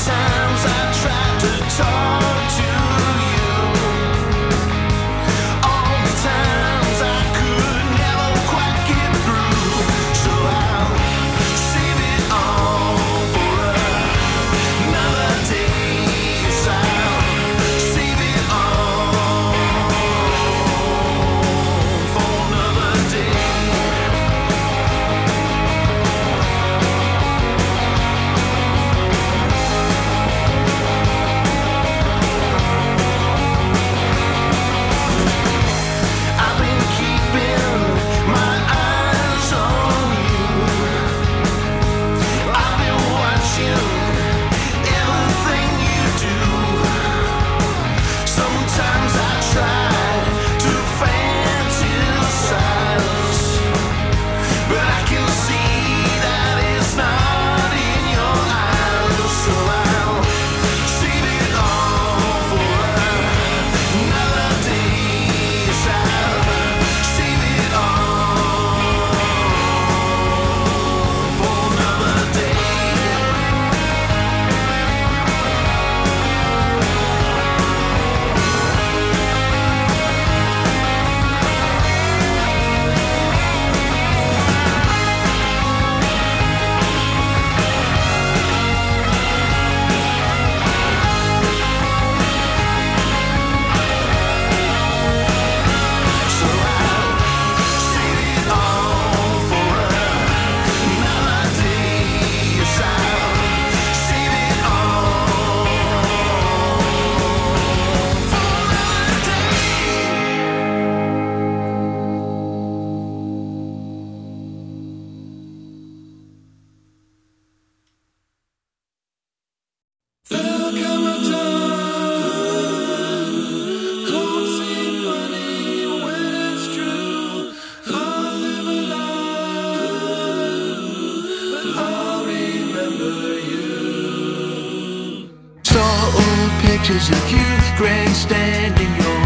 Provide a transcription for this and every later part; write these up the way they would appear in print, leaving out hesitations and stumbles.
pictures of you grandstanding your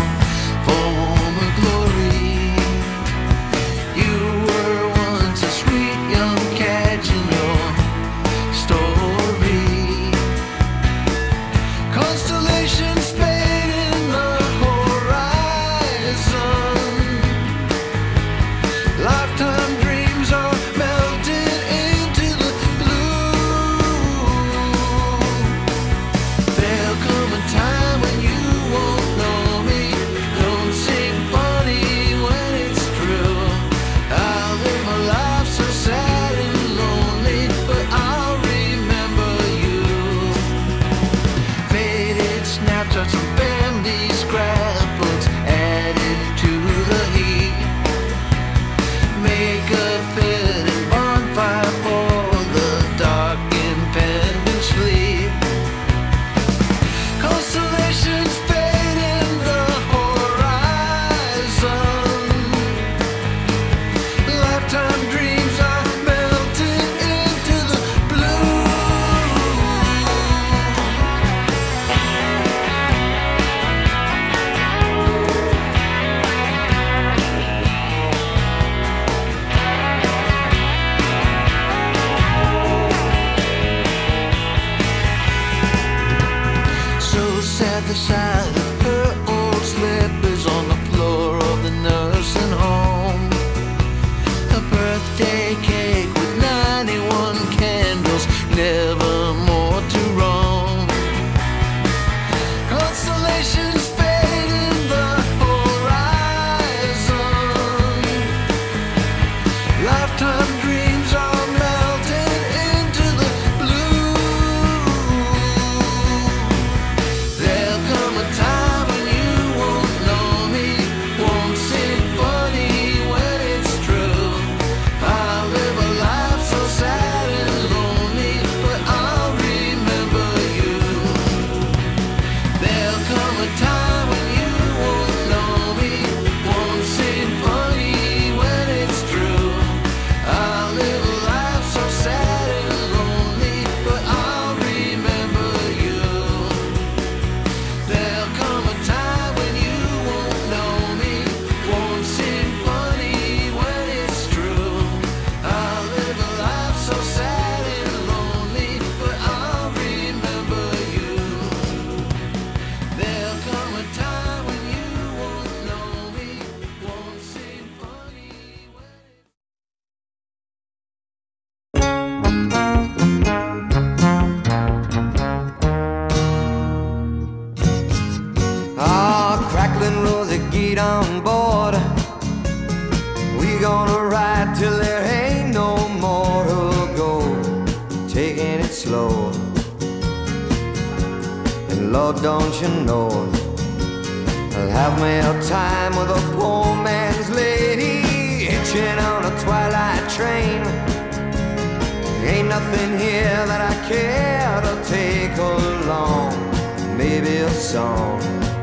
former glory. You were once a sweet young catch in your story. Constellations fade in the horizon. Lifetime dreams are melted into the blue. There'll come a time when you won't know me. Don't sing funny when it's true. I'll live my life so sad and lonely, but I'll remember you. Faded snapshots of family scrapbooks added to the heat. Make a fitting bonfire for the dark impending sleep. Constellations fade in the horizon. Lifetime dreams are melted into the blue. So sad the sight of her old slippers on the floor of the nursing home. A birthday cake with 91 candles, never more to roam. Constellations fade in the horizon. Lifetime dreams are melted into the blue. There'll come a time feet on board. We gonna ride till there ain't no more to go, taking it slow. And Lord, don't you know, I'll have me a time with a poor man's lady, hitching on a twilight train. Ain't nothing here that I care to take along. Maybe a song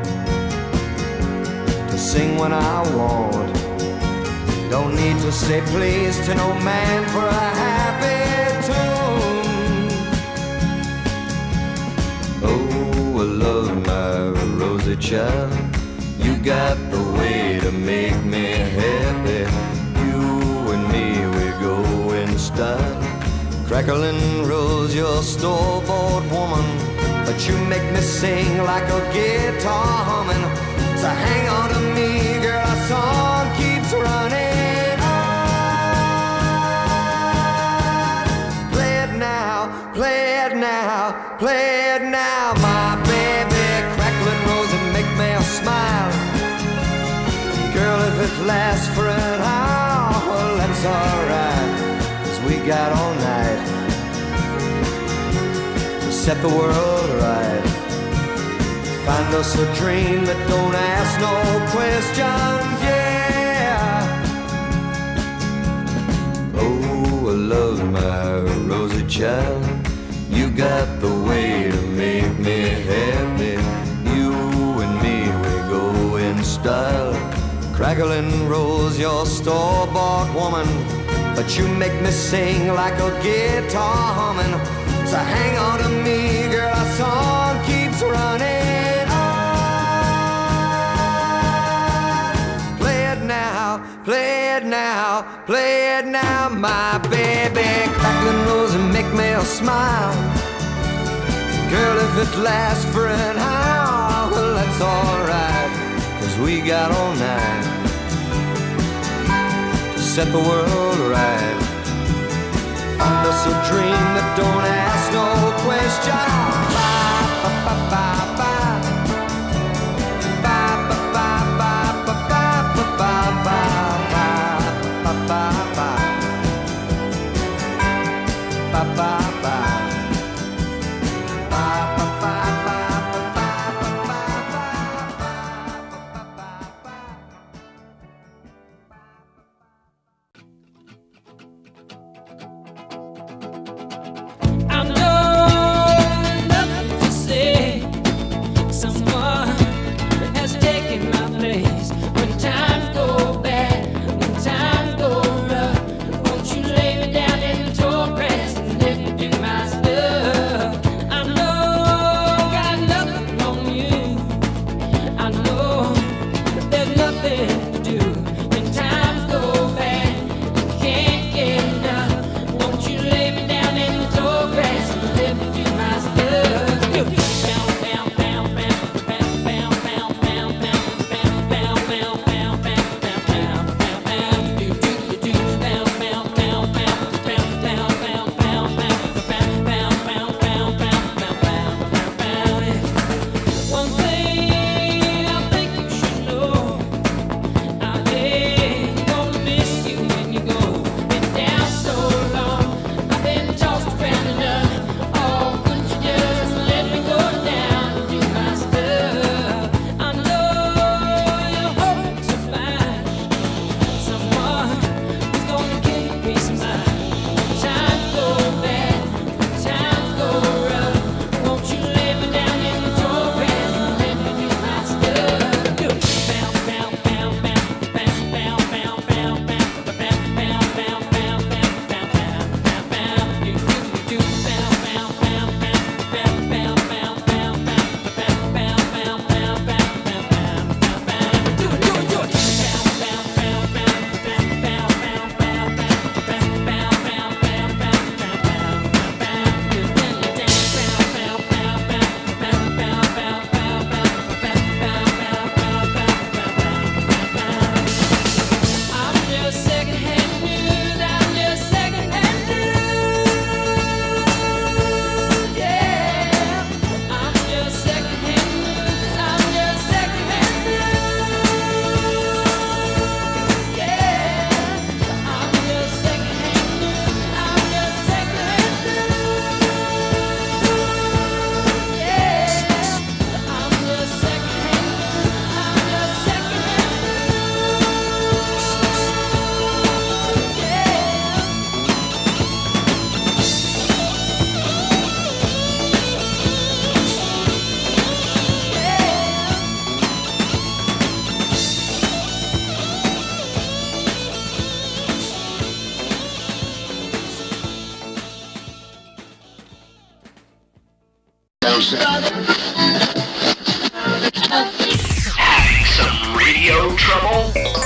to sing when I want. Don't need to say please to no man for a happy tune. Oh, I love my rosy child. You got the way to make me happy. You and me, we go in style. Crackling rose, your store-bought woman, but you make me sing like a guitar humming. So hang on to me, girl, our song keeps running on. Play it now, play it now, play it now, my baby. Crackling rose and make me smile. Girl, if it lasts for an hour, well, that's alright, 'cause we got all night to set the world right. Find us a dream that don't ask no questions, yeah. Oh, I love my rosy child. You got the way to make me happy. You and me, we go in style. Crackling rose, your store-bought woman, but you make me sing like a guitar humming. So hang on to me, girl, our song keeps running on. Play it now, play it now, play it now, my baby. Crackling rose and make me smile. Girl, if it lasts for an hour, well, that's alright, 'cause we got all night to set the world right. Find us a dream that don't ask no question. Bye, bye, bye, bye, bye. Bye, bye, bye, bye, bye, bye, bye, bye, bye, bye, bye. Bye, bye, bye. Let me go. Having some radio trouble?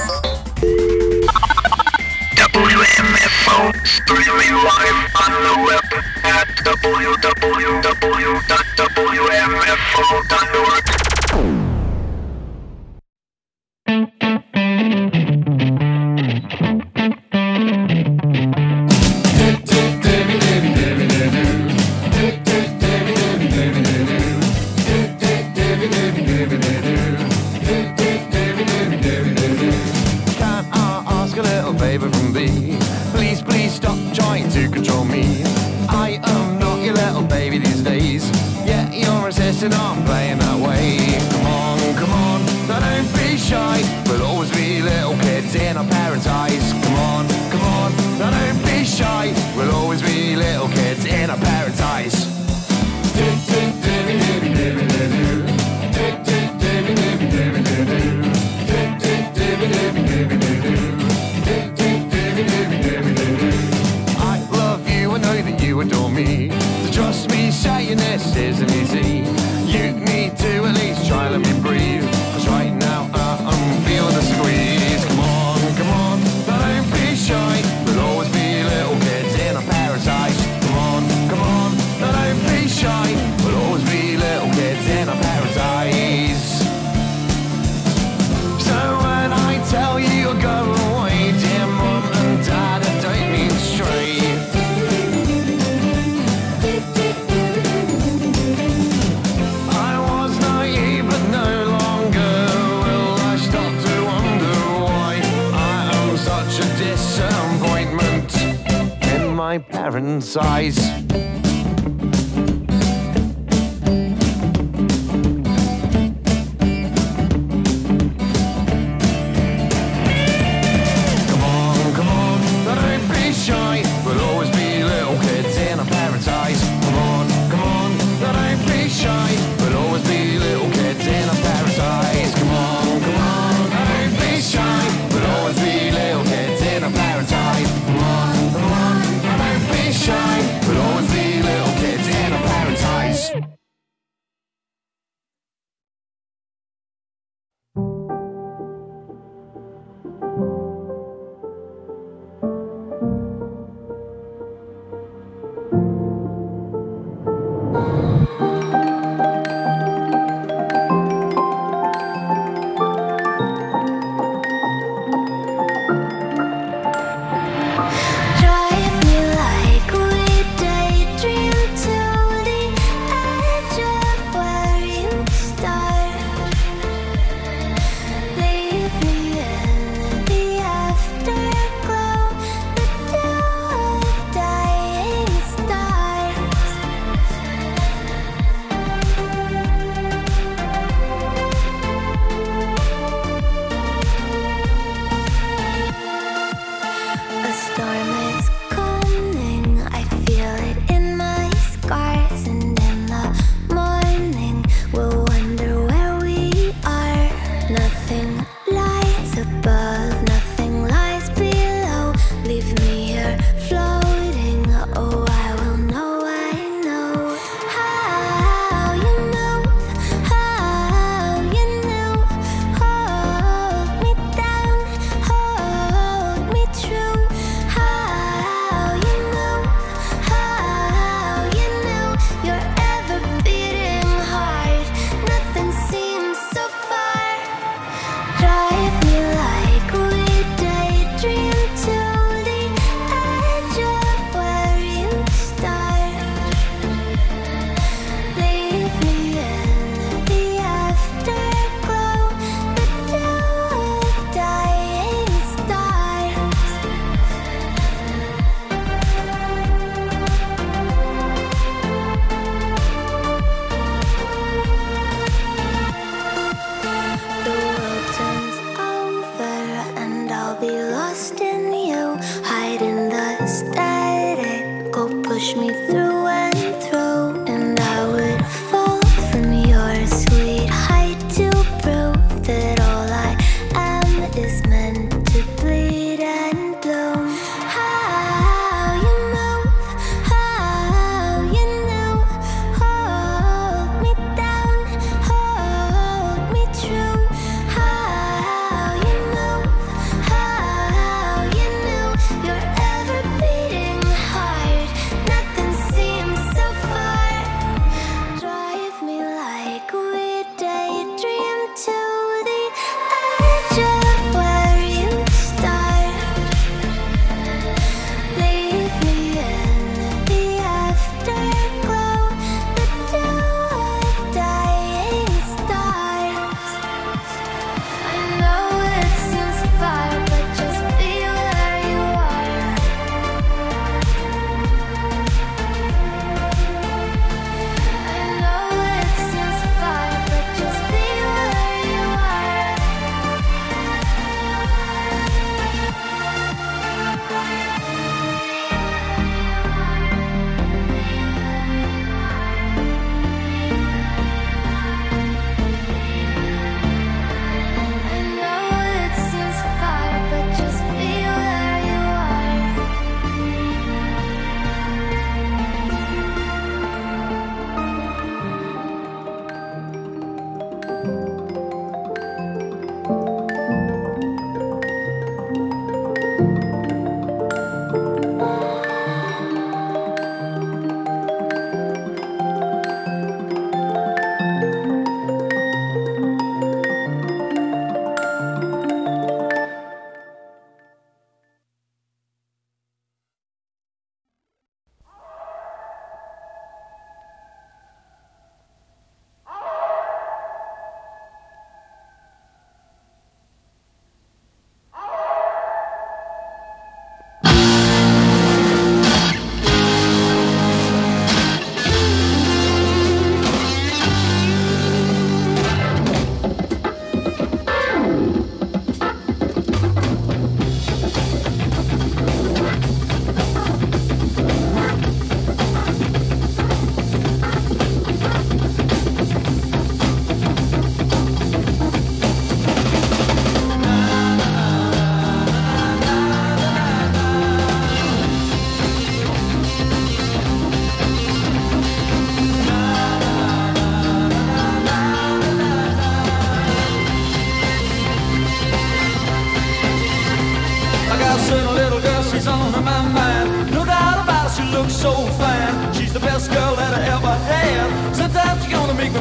WMFO streaming live on the web at www.wmfo.org. On playing that way. Come on, now don't be shy. We'll always be little kids in our parents' eyes. Come on, now don't be shy. We'll always be little kids in our parents' eyes. I love you, I know that you adore me. So trust me, saying this isn't easy. You need to at least try, let me breathe. Cause right now I'm feeling the squeeze. Come on, now don't be shy. We'll always be little kids in our parents' eyes. Come on, now don't be shy. We'll always be little kids in our parents' eyes. So when I tell you to go away, dear mum and dad, I don't mean straight. Disappointment in my parents' eyes. Come on, now don't be shy. We'll always be little kids in our parents' eyes. Come on, now don't be shy. We'll always be little kids in our parents' eyes. Come on, now don't be shy. We'll always be little kids in our parents' eyes. Come on, now don't be shy. We'll always be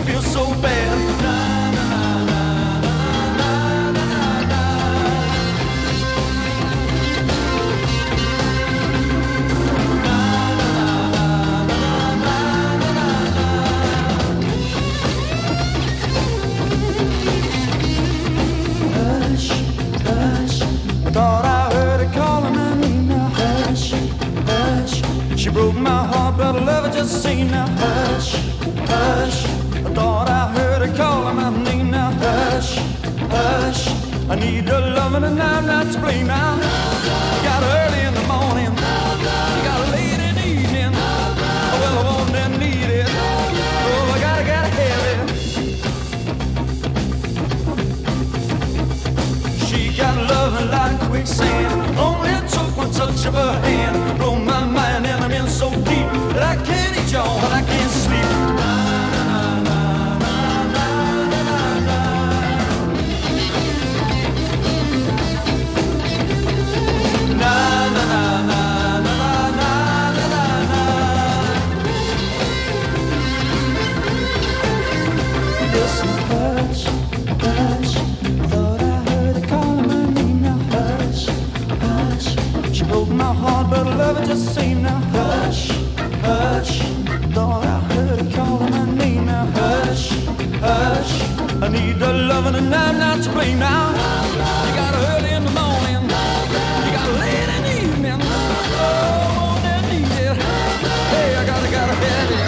feel so bad. Na, na, na, na, na, na, na, Hush, hush, I thought I heard her calling my name now. Hush, hush, she broke my heart, but I love her just the same now. Hush, hush, I thought I heard her calling my name now. Hush, hush, I need her loving and I'm not to blame now. You got her early in the morning, you got her late in the evening. Oh, well, I want and need it. Oh, I gotta have it. She got loving like quicksand. Only took one touch of her hand. Blow my mind and I'm in so deep that I can't eat y'all, but I can't sleep. Na, na, na, na, na, na, na, na. Na, na, na, na, na, na, na, na, na. Listen, hush, hush, thought I heard her calling my name now. Hush, hush, she broke my heart, but I love her just the same now. Hush, hush, thought I heard her calling my name now. Hush, hush, I need the loving and I'm not to blame now. You got her early in the morning, you got her late in the evening. Oh, I need it. Hey, I gotta have it.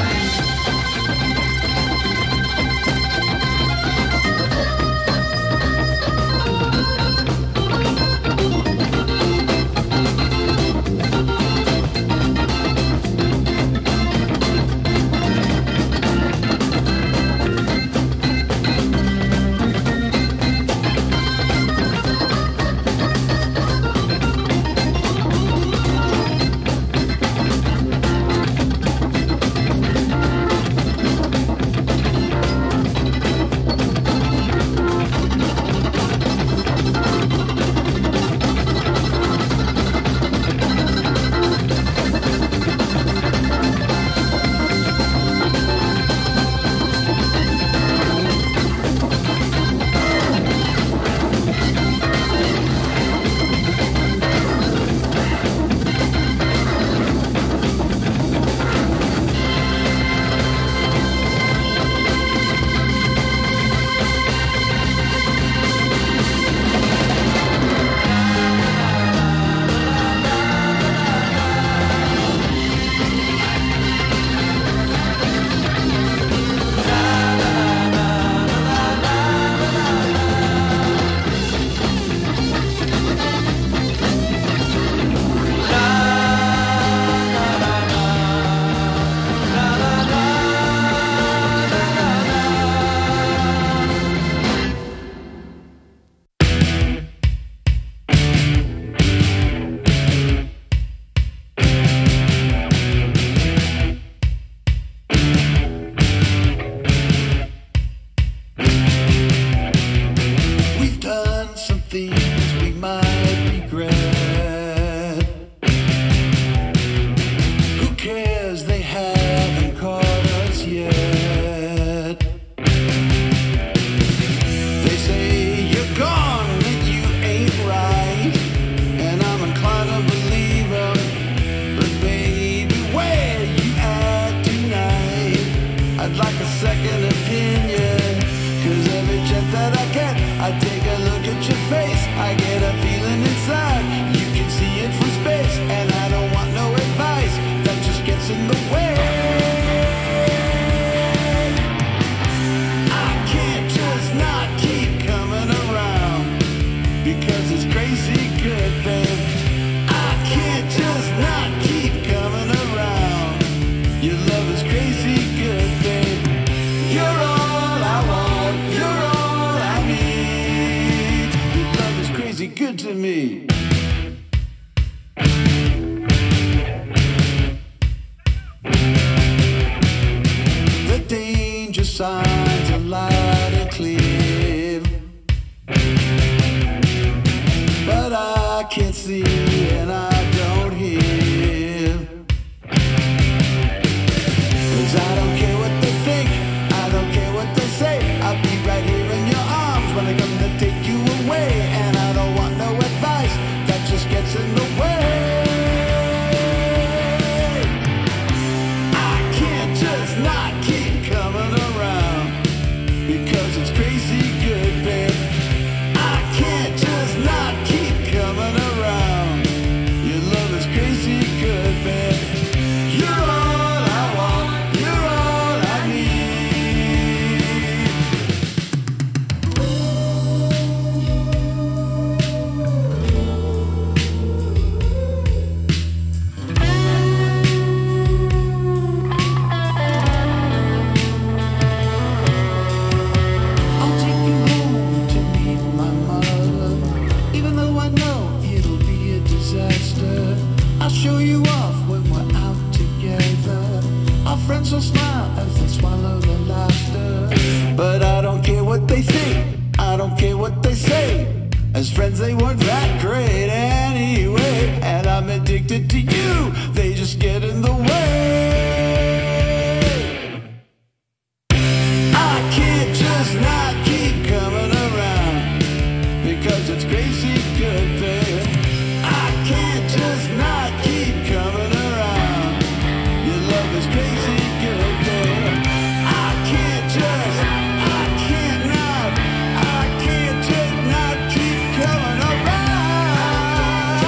Good to me. The danger signs are loud and clear, but I can't see and I don't hear. 'Cause I don't care what they think, I don't care what As friends they weren't that great anyway, and I'm addicted to you, they just get in the way. I can't just not keep coming around, because it's crazy good, baby. I can't just not keep coming around, your love is crazy good, baby. I can't just not keep coming around.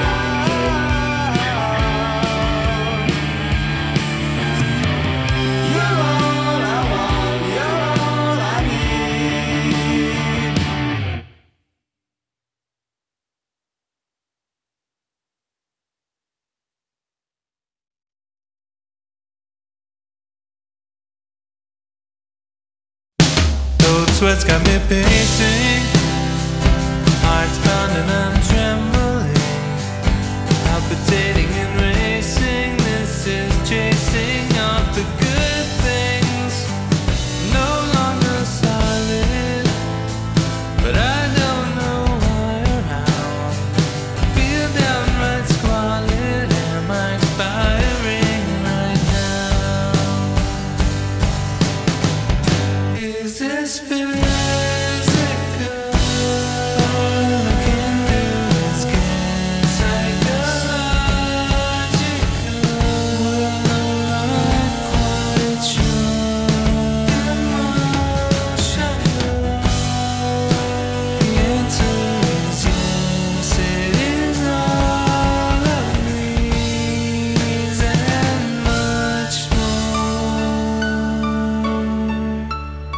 You're all I want, you're all I need. Cold sweats got me pacing, heart's pounding, I'm trembling, palpitating and racing. This is chasing off the good things, no longer solid, but I don't know why or how. I feel downright squalid, am I expiring right now? Is this physical? All I can do is get psychological. Well, I'm not quite sure. Emotional. The answer is yes, it is all of these and much more.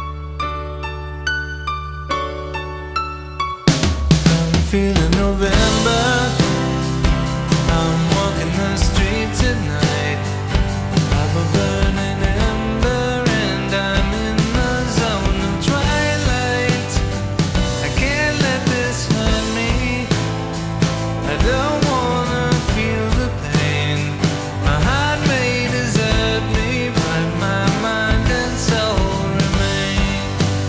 I'm feeling November. I'm walking the streets at night. I'm a burning ember and I'm in the zone of twilight. I can't let this hurt me. I don't wanna feel the pain. My heart may desert me, but my mind and soul remain.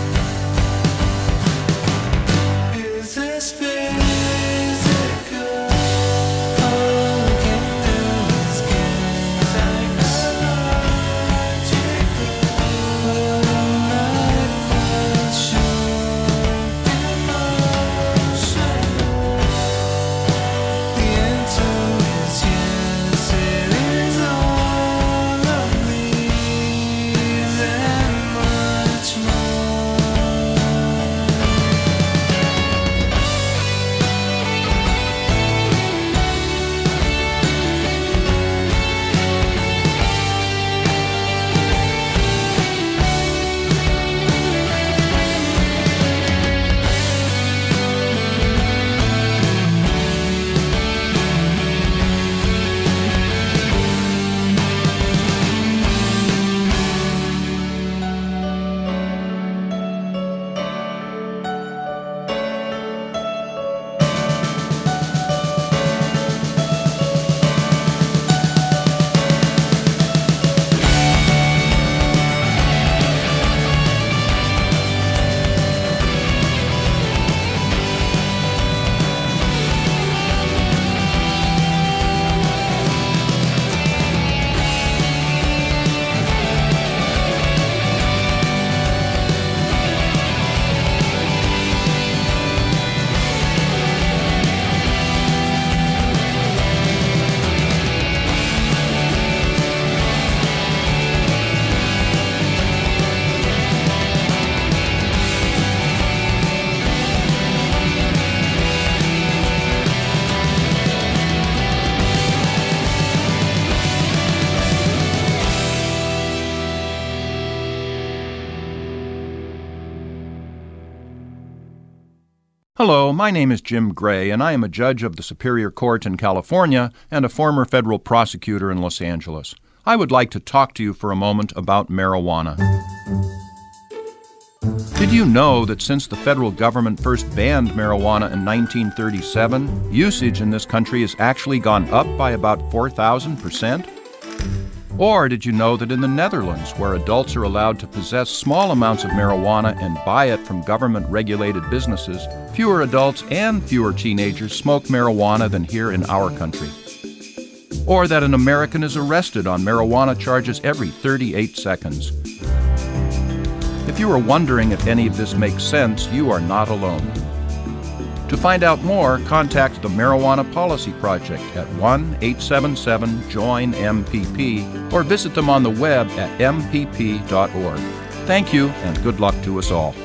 Is this physical? All I can do is get psychological. Well, I'm not quite sure. Emotional. The answer is yes, it is all of these and much more. Hello, my name is Jim Gray, and I am a judge of the Superior Court in California and a former federal prosecutor in Los Angeles. I would like to talk to you for a moment about marijuana. Did you know that since the federal government first banned marijuana in 1937, usage in this country has actually gone up by about 4,000%? Or did you know that in the Netherlands, where adults are allowed to possess small amounts of marijuana and buy it from government-regulated businesses, fewer adults and fewer teenagers smoke marijuana than here in our country? Or that an American is arrested on marijuana charges every 38 seconds? If you are wondering if any of this makes sense, you are not alone. To find out more, contact the Marijuana Policy Project at 1-877-JOIN-MPP or visit them on the web at mpp.org. Thank you, and good luck to us all.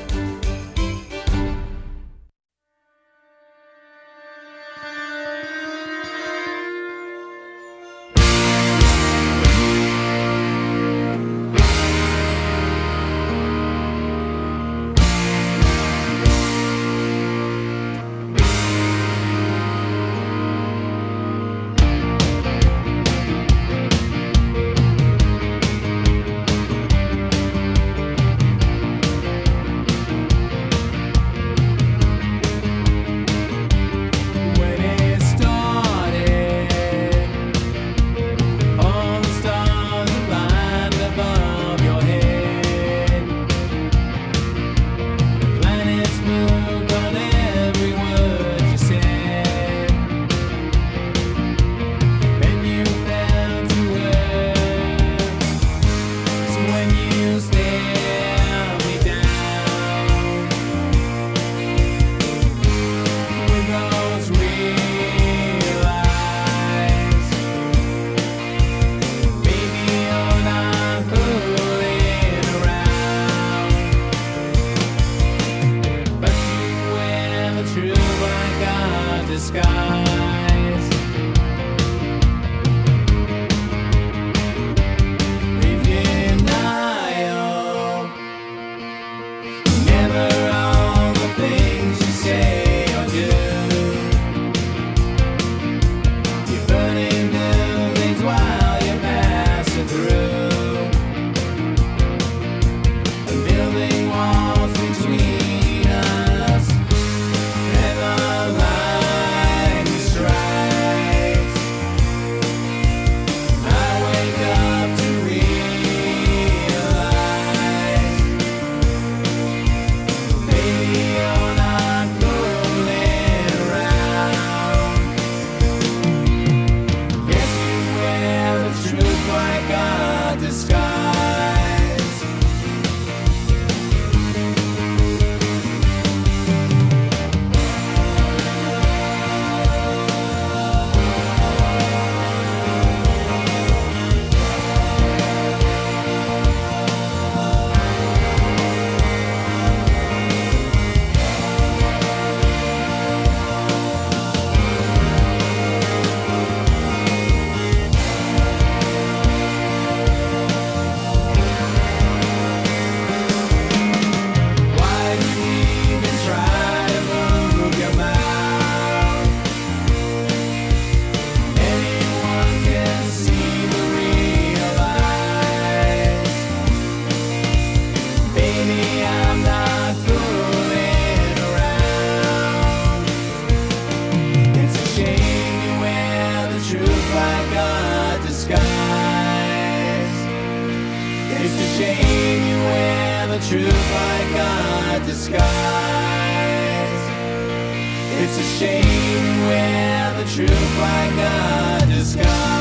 It's a shame you wear the truth like a disguise.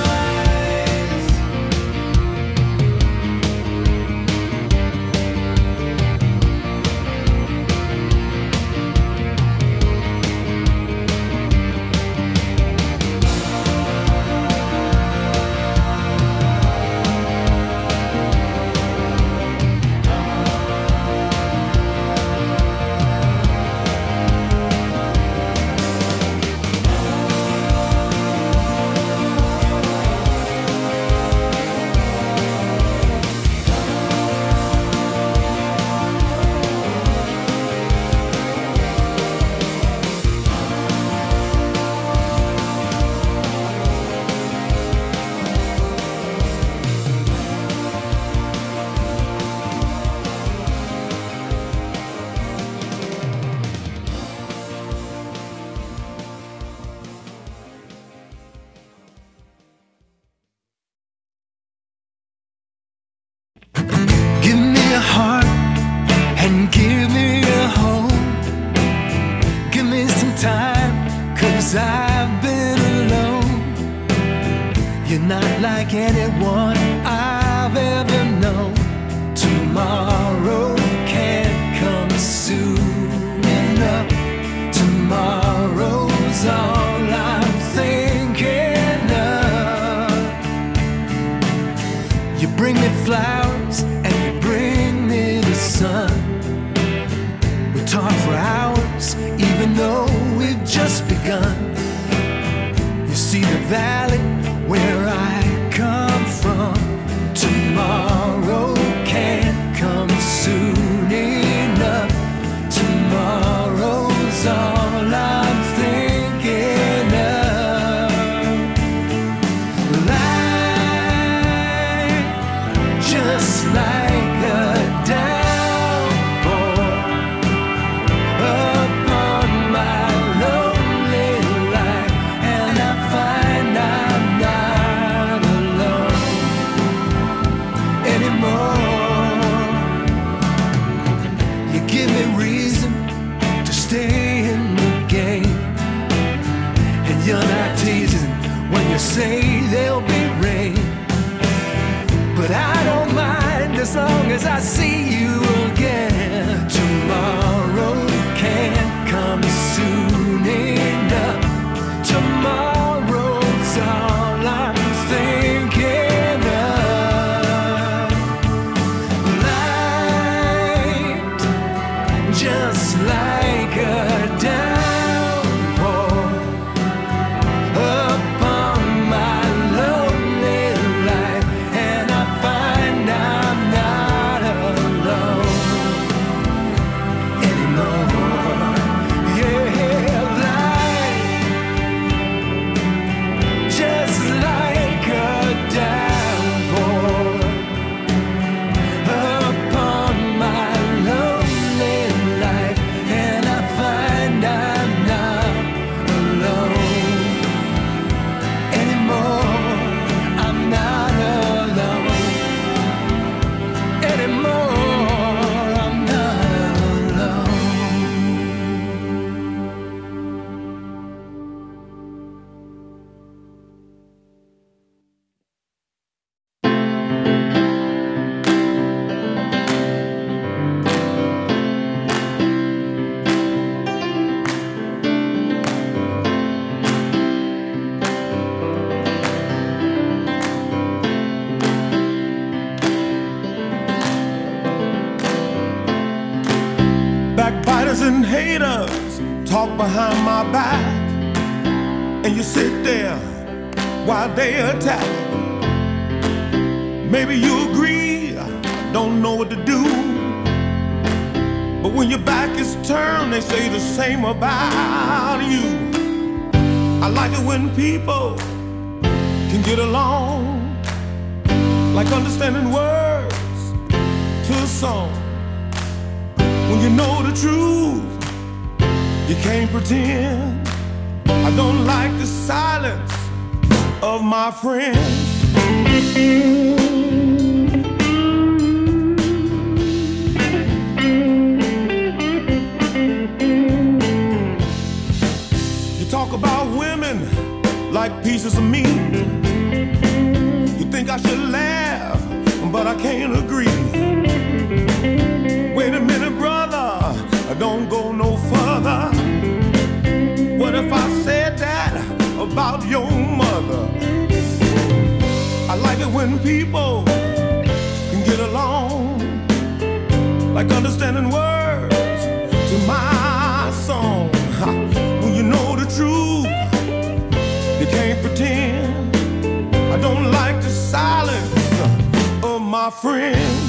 'cause I've been alone. You're not like anyone I've ever known. Tomorrow can't come soon enough. Tomorrow's all I'm thinking of. You bring me flowers and you bring me the sun. We talk for hours even though we've just begun. You see the valley where I come from. Tomorrow can't come soon enough. Tomorrow's all I'm thinking of. Light, just like a downpour upon my lonely life, and I find I'm not alone anymore. You give me reason to stay in the game, and you're not teasing when you say there'll be rain. But I don't mind as long as I see you again. Tomorrow can't come soon enough. Tomorrow's all I'm thinking of. Light, just like a downpour upon my lonely life, and I find I'm not alone anymore. Yeah, light, just like a downpour upon my lonely life, and I find I'm not alone anymore. I'm not alone anymore. I'm not alone. Backbiters and haters talk behind my back, and you sit there while they attack. Maybe you agree, I don't know what to do, but when your back is turned, they say the same about you. I like it when people can get along, like understanding words to a song. When you know the truth, you can't pretend. I don't like the silence of my friends. You talk about women like pieces of meat. You think I should laugh, but I can't agree. Wait a minute, brother, don't go no further. What if I said that about your mother? I like it when people can get along, like understanding words to my song. When you know the truth, you can't pretend. I don't like the silence of my friends.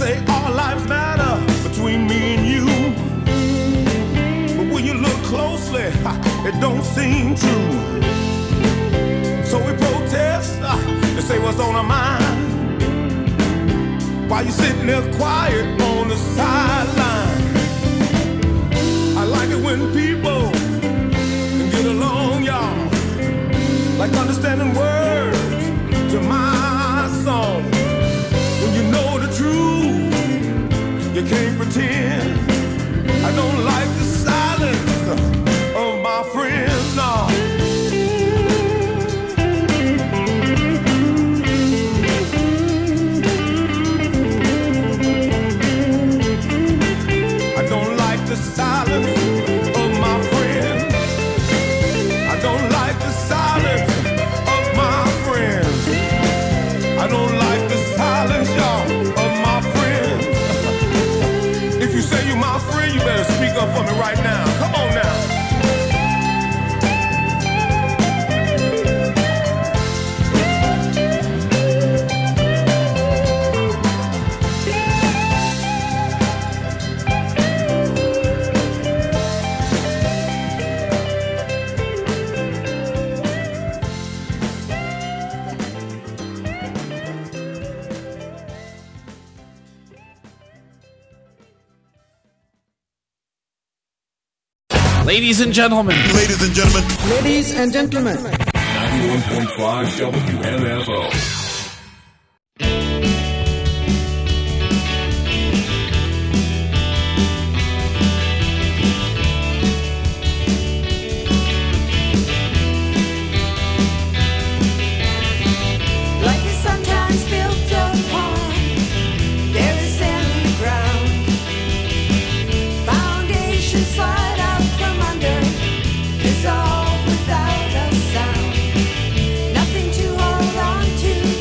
say all lives matter between me and you. But when you look closely, it don't seem true. So we protest and say what's on our mind, while you sitting there quiet on the sideline. I like it when people can get along, y'all, like understanding words to my song. When you know the truth, you can't pretend. I don't like the silence of my friends, no. I don't like the silence of my friends. I don't like the silence of my friends. I don't like the silence, y'all, of my friends. If you say you're my friend, you better speak up for me right now. Come on now. Ladies and gentlemen. Ladies and gentlemen. Ladies and gentlemen. 91.5 WMFO. Life is sometimes built upon, there is sand in the ground, foundations slide out from under, dissolve without a sound, nothing to hold on to.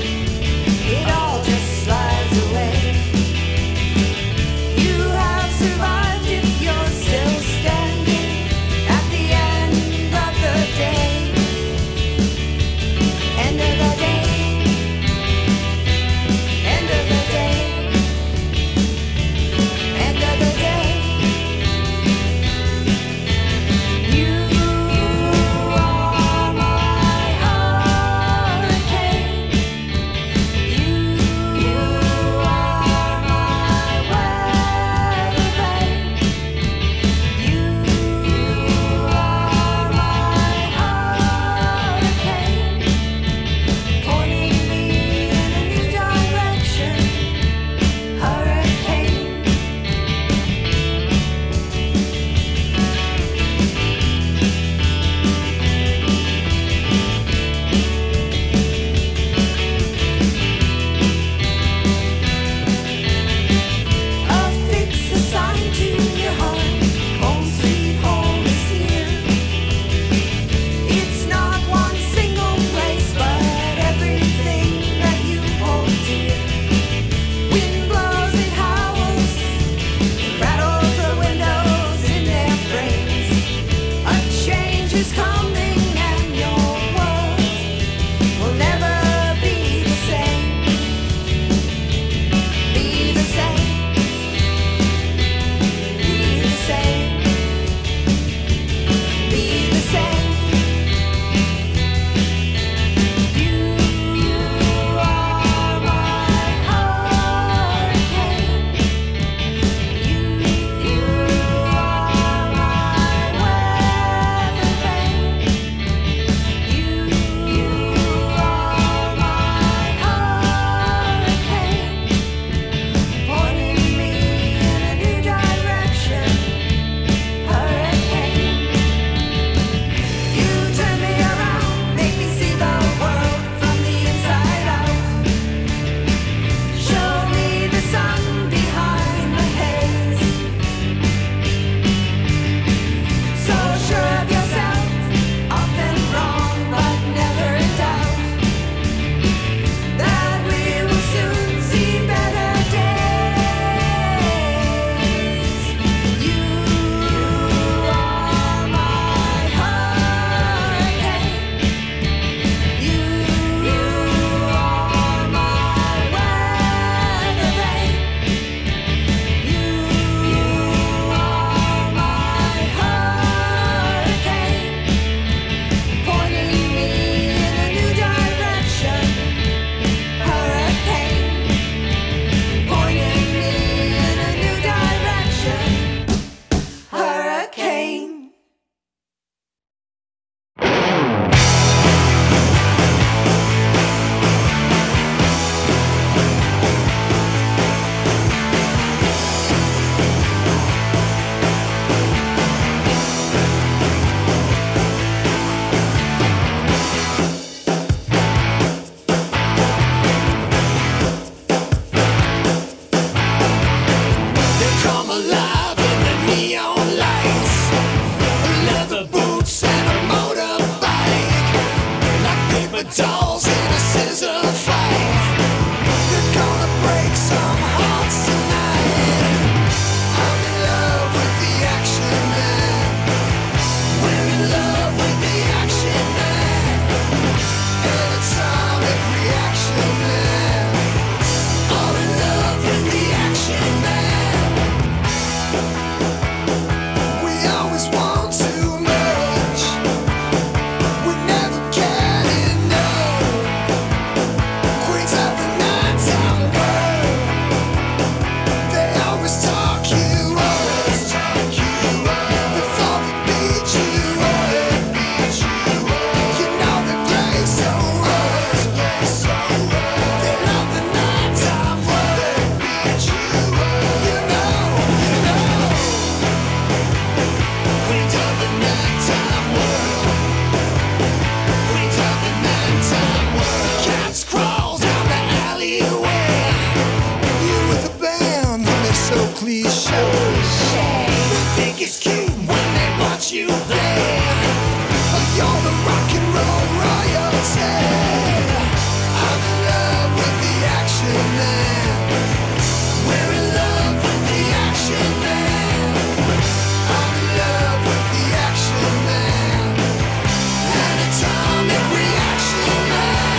dolls in a scissor fight. They're gonna break some hearts tonight. I'm in love with the action man. We're in love with the action man. Atomic reaction man. All in love with the action man. We always want too much. We never get enough. Queens of the nighttime world. They always talk you up. Before they beat you up. You know they play so rough. They love the nighttime world. You know. Queens of the nighttime world. Queens of the nighttime world. Cats crawl down the alleyway. You with a band, they're so cliche. They think it's cute when they watch you play. You're the rock and roll royalty. I'm in love with the action man. We're in love with the action man. I'm in love with the action man. An atomic reaction man.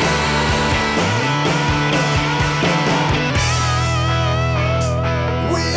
We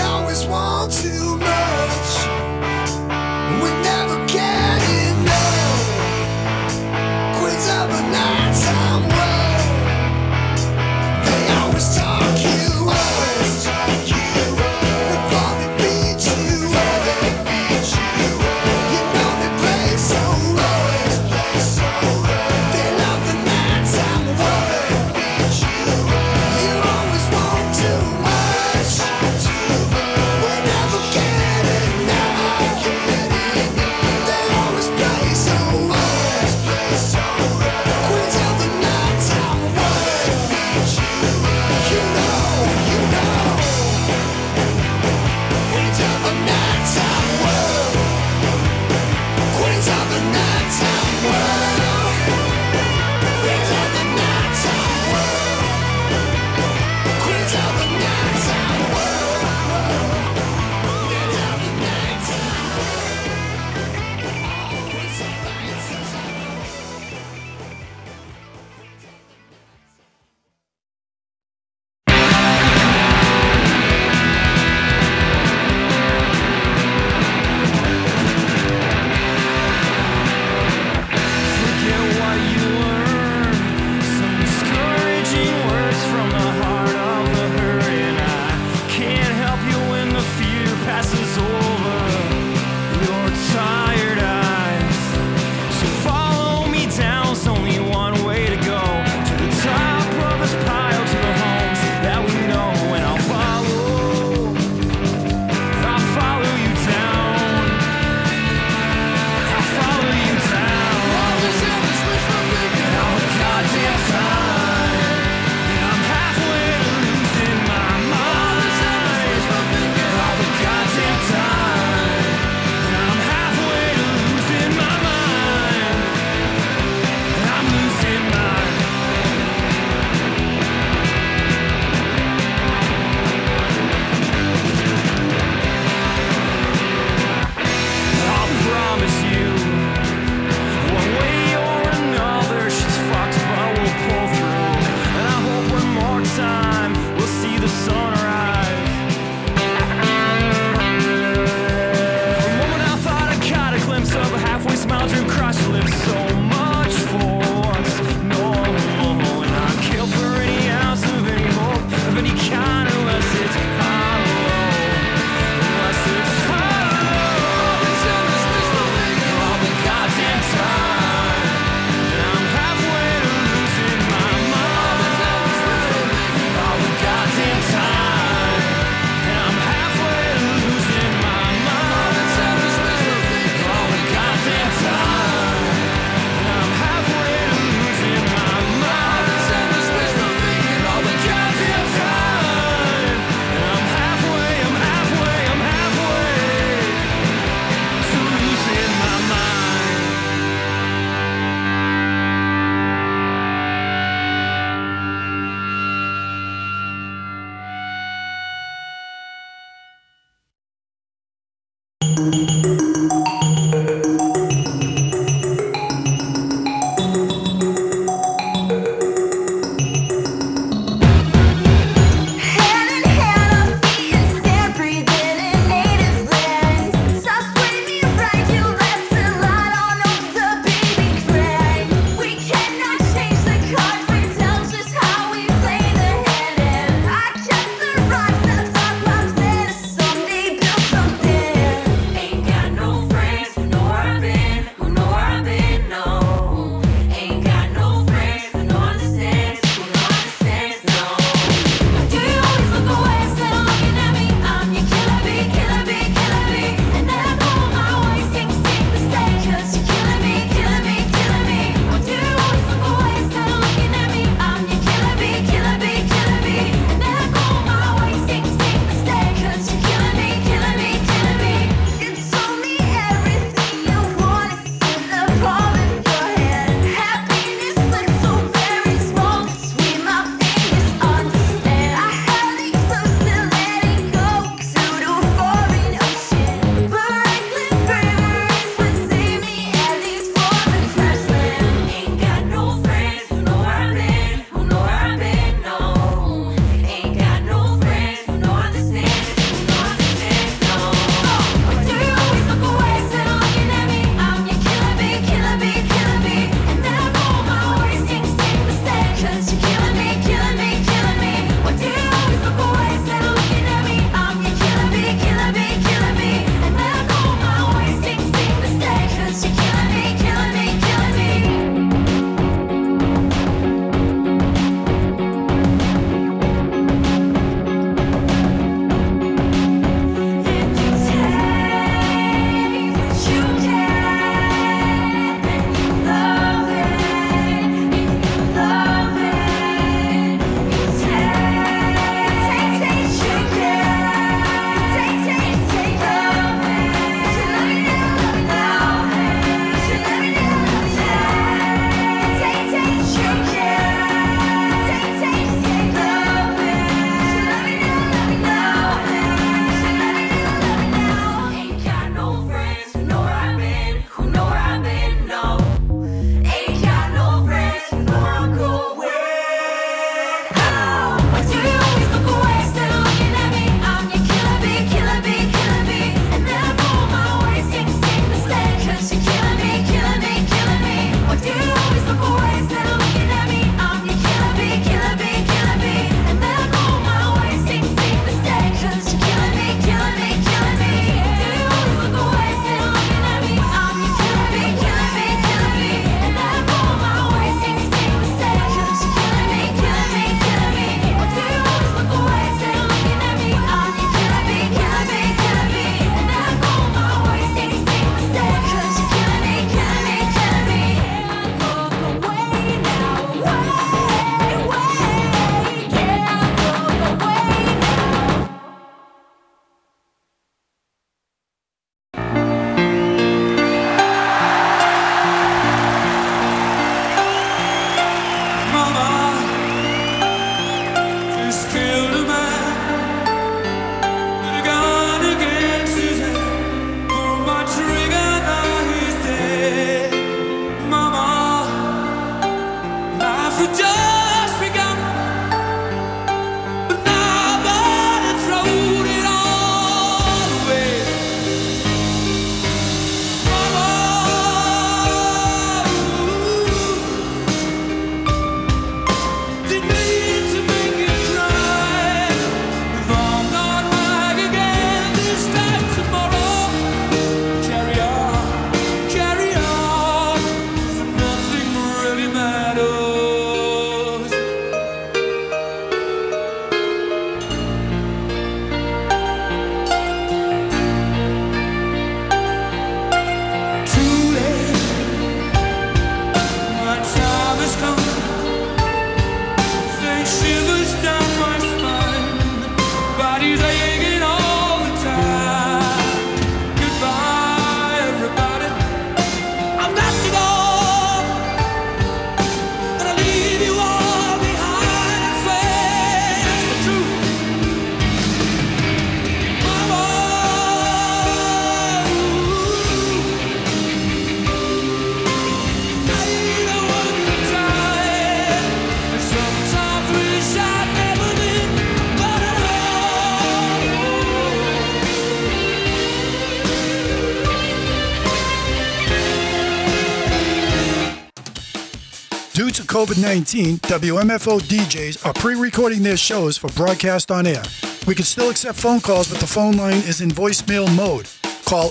to COVID-19, WMFO DJs are pre-recording their shows for broadcast on air. We can still accept phone calls, but the phone line is in voicemail mode. Call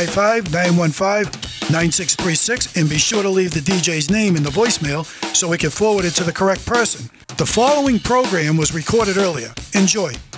855-915-9636 and be sure to leave the DJ's name in the voicemail so we can forward it to the correct person. The following program was recorded earlier. Enjoy.